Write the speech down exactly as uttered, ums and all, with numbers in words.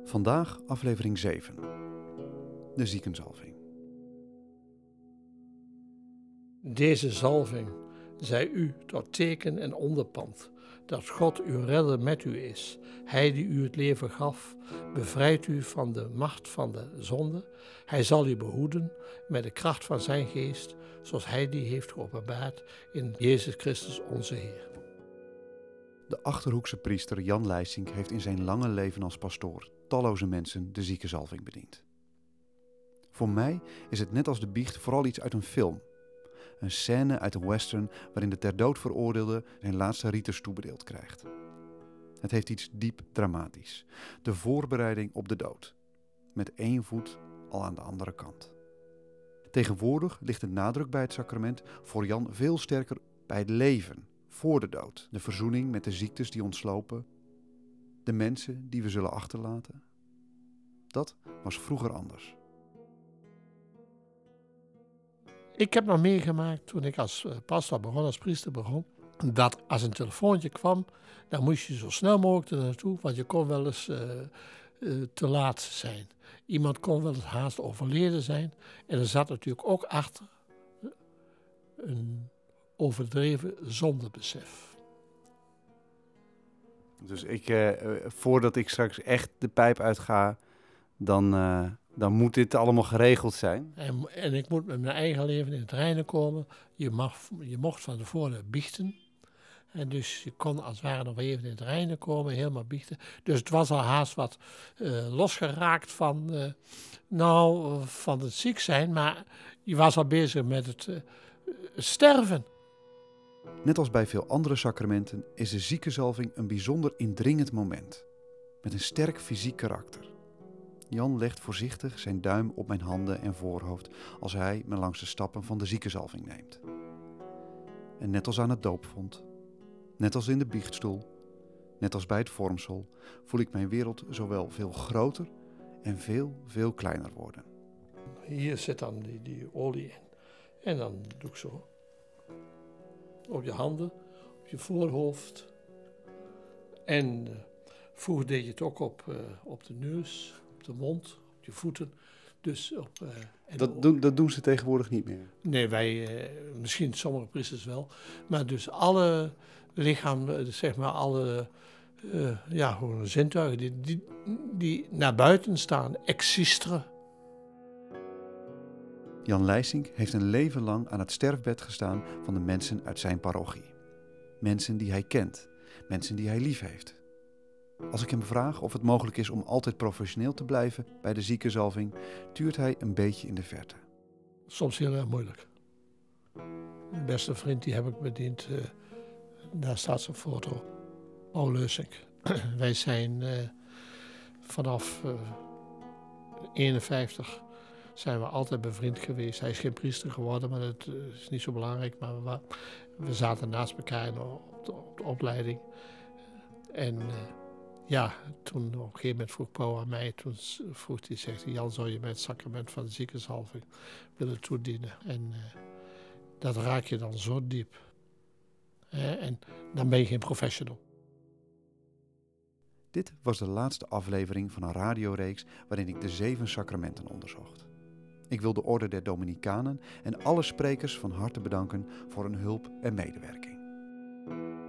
Vandaag aflevering zeven. De ziekenzalving. Deze zalving zij u tot teken en onderpand, dat God uw redder met u is. Hij die u het leven gaf, bevrijdt u van de macht van de zonde. Hij zal u behoeden met de kracht van zijn geest, zoals hij die heeft geopenbaard in Jezus Christus onze Heer. De Achterhoekse priester Jan Leijsink heeft in zijn lange leven als pastoor talloze mensen de ziekenzalving bediend. Voor mij is het net als de biecht vooral iets uit een film. Een scène uit een western waarin de ter dood veroordeelde zijn laatste rites toebedeeld krijgt. Het heeft iets diep dramatisch. De voorbereiding op de dood. Met één voet al aan de andere kant. Tegenwoordig ligt de nadruk bij het sacrament voor Jan veel sterker bij het leven, voor de dood. De verzoening met de ziektes die ons slopen. De mensen die we zullen achterlaten. Dat was vroeger anders. Ik heb nog meegemaakt toen ik als pastor begon, als priester begon, dat als een telefoontje kwam, dan moest je zo snel mogelijk er naartoe, want je kon wel eens uh, uh, te laat zijn. Iemand kon wel eens haast overleden zijn en er zat natuurlijk ook achter een overdreven zondebesef. Dus ik, uh, voordat ik straks echt de pijp uitga, dan, uh, dan moet dit allemaal geregeld zijn. En, en ik moet met mijn eigen leven in het reine komen. Je, mag, je mocht van tevoren biechten. En dus je kon als het ware nog even in het reine komen, helemaal biechten. Dus het was al haast wat uh, losgeraakt van, uh, nou, van het ziek zijn. Maar je was al bezig met het uh, sterven. Net als bij veel andere sacramenten is de ziekenzalving een bijzonder indringend moment. Met een sterk fysiek karakter. Jan legt voorzichtig zijn duim op mijn handen en voorhoofd als hij me langs de stappen van de ziekenzalving neemt. En net als aan het doopvont, net als in de biechtstoel, net als bij het vormsel, voel ik mijn wereld zowel veel groter en veel, veel kleiner worden. Hier zit dan die, die olie in. En dan doe ik zo. Op je handen, op je voorhoofd. En uh, vroeger deed je het ook op, uh, op de neus, op de mond, op je voeten. Dus op, uh, en dat, doen, dat doen ze tegenwoordig niet meer? Nee, wij, uh, misschien sommige priesters wel. Maar dus alle lichaam, zeg maar alle uh, ja, gewoon zintuigen die, die, die naar buiten staan, existeren. Jan Leijsink heeft een leven lang aan het sterfbed gestaan van de mensen uit zijn parochie. Mensen die hij kent, mensen die hij lief heeft. Als ik hem vraag of het mogelijk is om altijd professioneel te blijven bij de ziekenzalving, tuurt hij een beetje in de verte. Soms heel erg moeilijk. Mijn beste vriend die heb ik bediend, uh, daar staat zijn foto. Paul Leusink. Wij zijn uh, vanaf uh, eenenvijftig zijn we altijd bevriend geweest. Hij is geen priester geworden, maar dat is niet zo belangrijk. Maar we, we zaten naast elkaar op de, op de opleiding. En uh, ja, toen op een gegeven moment vroeg Paul aan mij, toen vroeg hij, zegt hij, Jan, zou je mij het sacrament van de ziekenzalving willen toedienen? En uh, dat raak je dan zo diep. Uh, en dan ben je geen professional. Dit was de laatste aflevering van een radioreeks waarin ik de zeven sacramenten onderzocht. Ik wil de Orde der Dominicanen en alle sprekers van harte bedanken voor hun hulp en medewerking.